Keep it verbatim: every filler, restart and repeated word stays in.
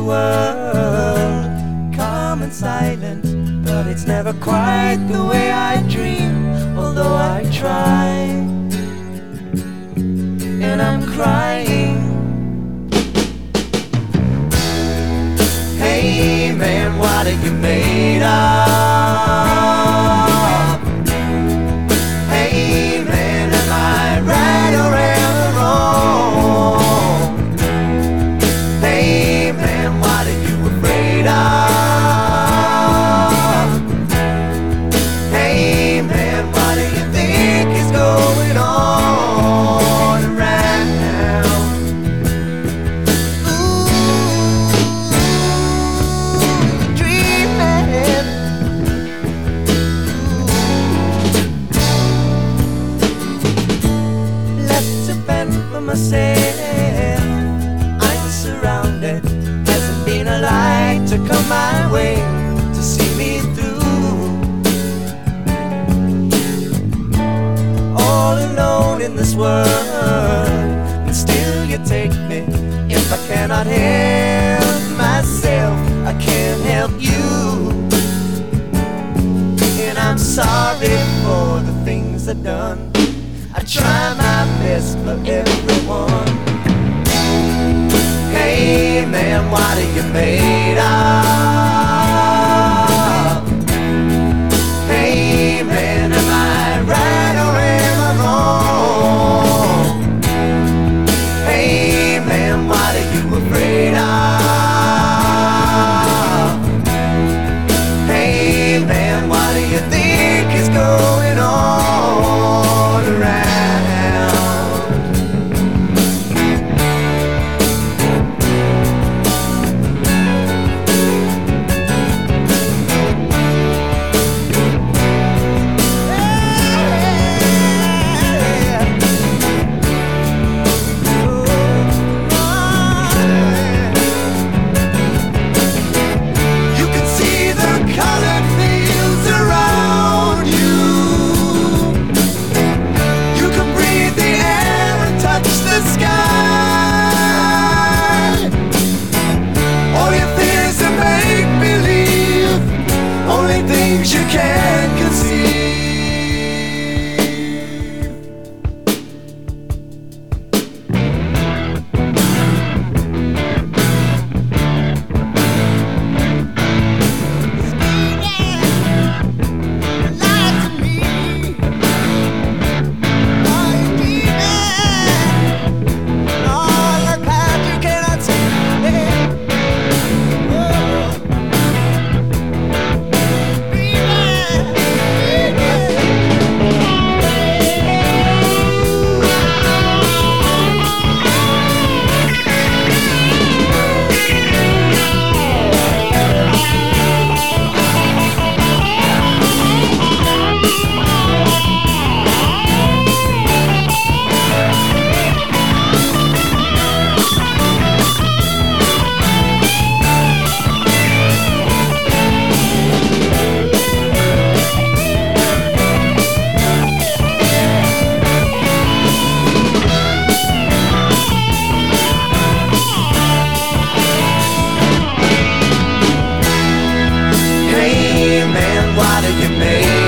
world, calm and silent, but it's never quite the way I dream. Although I try, and I'm crying. Hey man, what are you made of? Hey man, am I right or am I wrong? Hey man, what are you afraid of? Hey man, what do you think is going on right now? Ooh, dreaming. Ooh. Left to fend for myself, I'm surrounded. Hasn't been a light to come my way to see me through. All alone in this world, and still you take me. If I cannot help myself, I can't help you. And I'm sorry for the things I've done. I try my best for everyone. Hey man, what are you made of? Hey man, am I right or am I wrong? Hey man, what are you afraid of? Hey man, what do you think is going on around? You can see the colored fields around you. You can breathe the air and touch the sky. All your fears are make believe, only things you can't conceive. Lie to me. Are you dreaming? All the path you cannot see. Hey man, what are you made